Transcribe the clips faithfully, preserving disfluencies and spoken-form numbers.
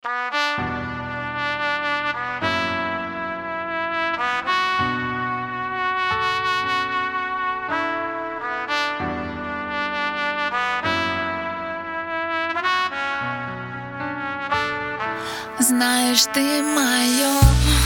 Знаешь, ты мое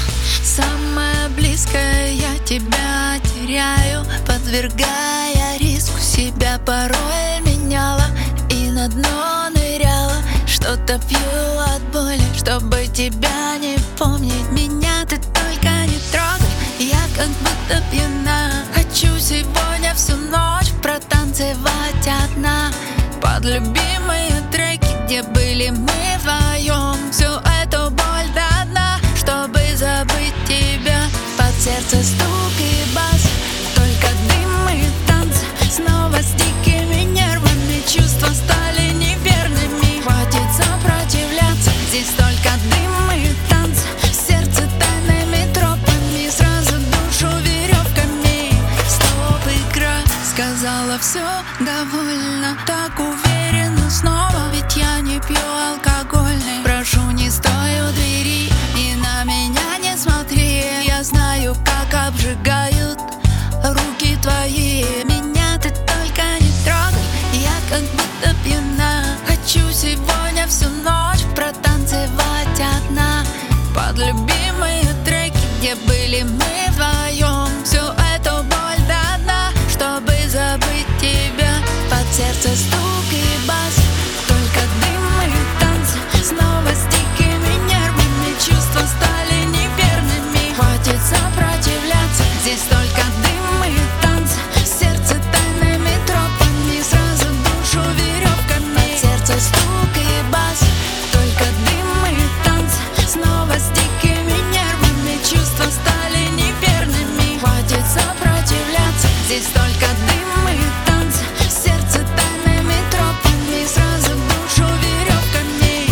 самое близкое, я тебя теряю, подвергая риску себя. Порой меняла и на дно ныряла, что-то пью от боли, чтобы тебя не помнить. Меня ты только не трогай, я как будто пьяна. Хочу сегодня всю ночь протанцевать одна под любимые треки, где были мы вдвоем. Всю эту боль до дна, чтобы забыть тебя. Под сердце стук и бас, только дым и танцы. Снова с дикими нервами, чувства стали неверными. Хватит сопротивляться, здесь только дым и танцы. Сердце тайными тропами, сразу душу веревками. Стоп, игра, сказала все довольно, так уверенно снова, ведь я не пью алкогольный. Прошу, не стой у двери и на меня не смотри. Я знаю, как обжигают руки твои. Меня ты только не трогай, я как будто пьяна. Хочу сегодня всю ночь протанцевать одна под любимые треки, где были мы вдвоем. Всю эту боль до дна, чтобы забыть тебя. Под сердце стук и бас, только дым и танцы. Снова с дикими нервами, чувства стали неверными. Хватит сопротивляться, здесь только дым и танцы. Сердце тайными тропами, сразу душу веревками. Под сердце стук и бас, только дым и танцы. Снова с дикими нервами, чувства стали неверными. Хватит сопротивляться, здесь только дым и танцы. Сердце тайными тропами, сразу душу веревками.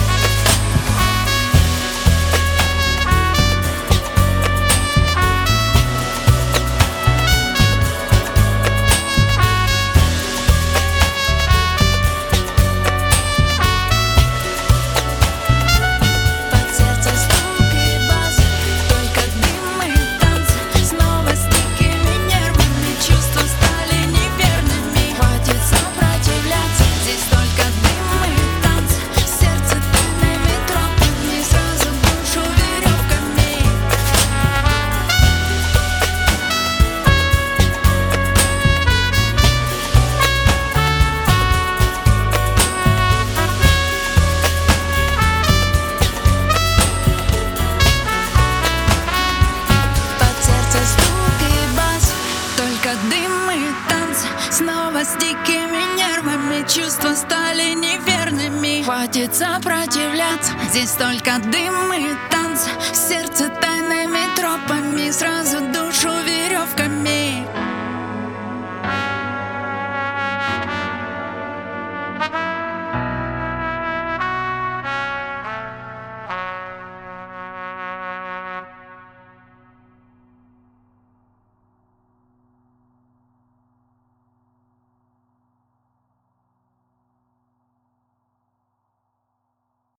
Под сердце стук и бас, только дым и танцы. Снова с дикими нервами, чувства стали неверными. Хватит сопротивляться, здесь только дым и танцы. Сердце тайными тропами, сразу душу веревками. Под сердце стук и бас, только дым и танцы. Снова с дикими нервами, чувства стали неверными. Хватит сопротивляться, здесь только дым и танцы. Сердце тайными тропами, сразу душу